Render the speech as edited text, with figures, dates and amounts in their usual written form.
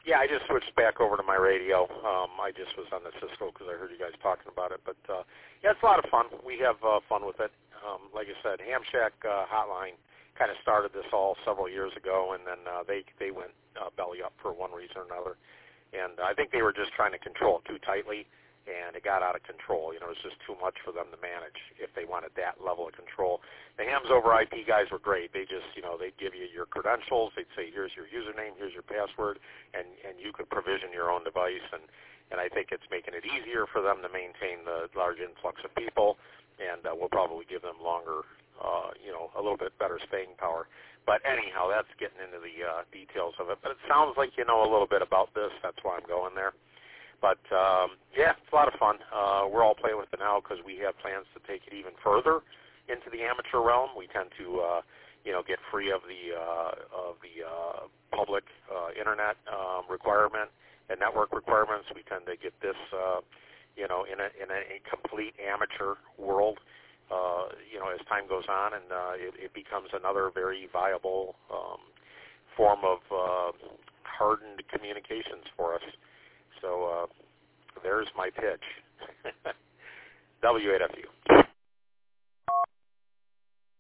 Yeah, I just switched back over to my radio. I just was on the Cisco because I heard you guys talking about it. But, yeah, it's a lot of fun. We have fun with it. Like I said, Ham Shack Hotline kind of started this all several years ago, and then they went belly up for one reason or another. And I think they were just trying to control it too tightly, and it got out of control. You know, it was just too much for them to manage if they wanted that level of control. The Hams over IP guys were great. They just, you know, they'd give you your credentials. They'd say, here's your username, here's your password, and you could provision your own device. And I think it's making it easier for them to maintain the large influx of people, and we'll probably give them longer, you know, a little bit better staying power. But anyhow, that's getting into the details of it. But it sounds like you know a little bit about this. That's why I'm going there. But, yeah, it's a lot of fun. We're all playing with it now because we have plans to take it even further into the amateur realm. We tend to, you know, get free of the public internet requirement and network requirements. We tend to get this, you know, in a complete amateur world, you know, as time goes on, and it becomes another very viable form of hardened communications for us. So there's my pitch. W8FU.